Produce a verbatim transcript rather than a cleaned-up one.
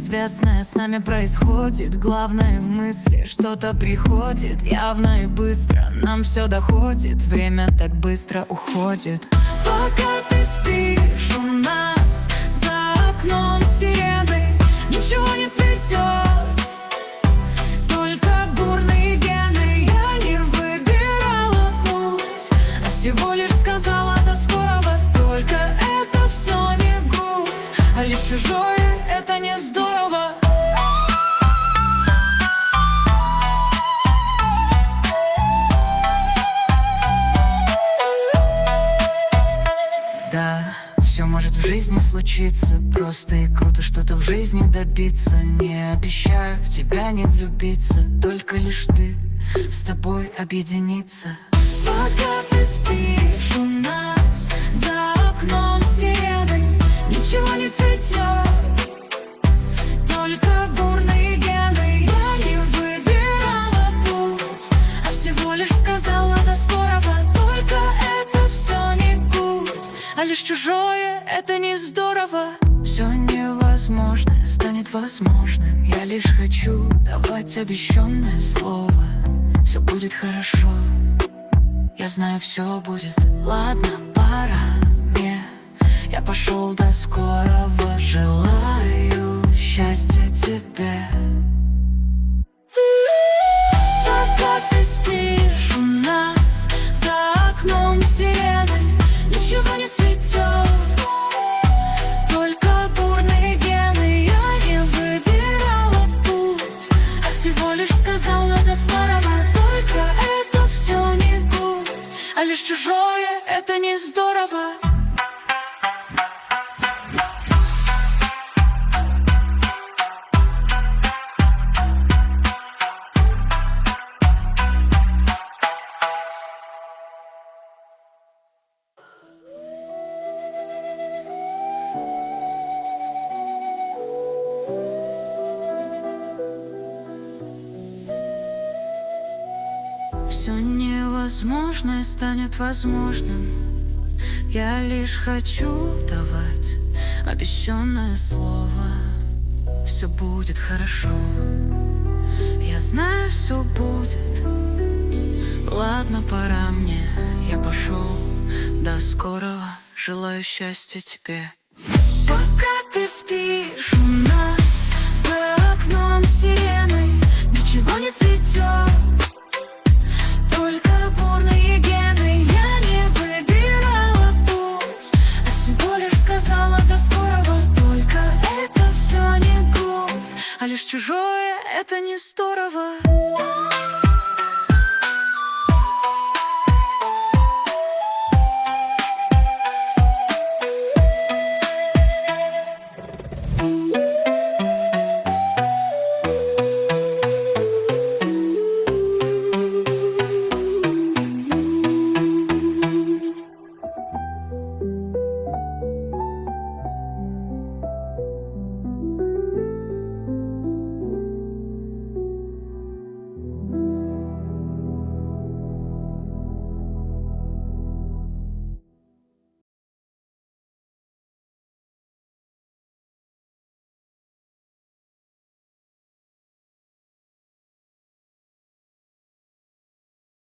неизвестное с нами происходит. Главное в мысли что-то приходит. Явно и быстро нам все доходит. Время так быстро уходит. Пока ты спишь у нас за окном сирены, ничего не цветет, только бурные гены. Я не выбирала путь, а всего лишь сказала до скорого. Только это все не гуд, а лишь чужое — это не здорово. Да, все может в жизни случиться, просто и круто что-то в жизни добиться. Не обещаю в тебя не влюбиться, только лишь ты с тобой объединиться. Пока ты спишь у нас за окном сирены, ничего не цветет, только бурные гены. Я не выбирала путь, а всего лишь сказала до скорого. Только это все не гуд, а лишь чужое — это не здорово. Все невозможное станет возможным. Я лишь хочу давать обещанное слово. Все будет хорошо, я знаю, все будет. Ладно, пора мне, я пошел, до скорого. Желаю счастья тебе. Пока ты спишь у нас за окном сирены, ничего не цветет, только бурные гены. Я не выбирала путь, а всего лишь сказала до скорого. Только это все не гуд, а лишь чужое — это не здорово. Все невозможное станет возможным. Я лишь хочу давать обещанное слово. Все будет хорошо, я знаю, все будет. Ладно, пора мне, я пошел, до скорого. Желаю счастья тебе. Пока ты спишь у нас за окном сирены, ничего не цветет, только бурные гены. Я не выбирала путь, а всего лишь сказала до скорого. Только это все не гуд, а лишь чужое — это не здорово.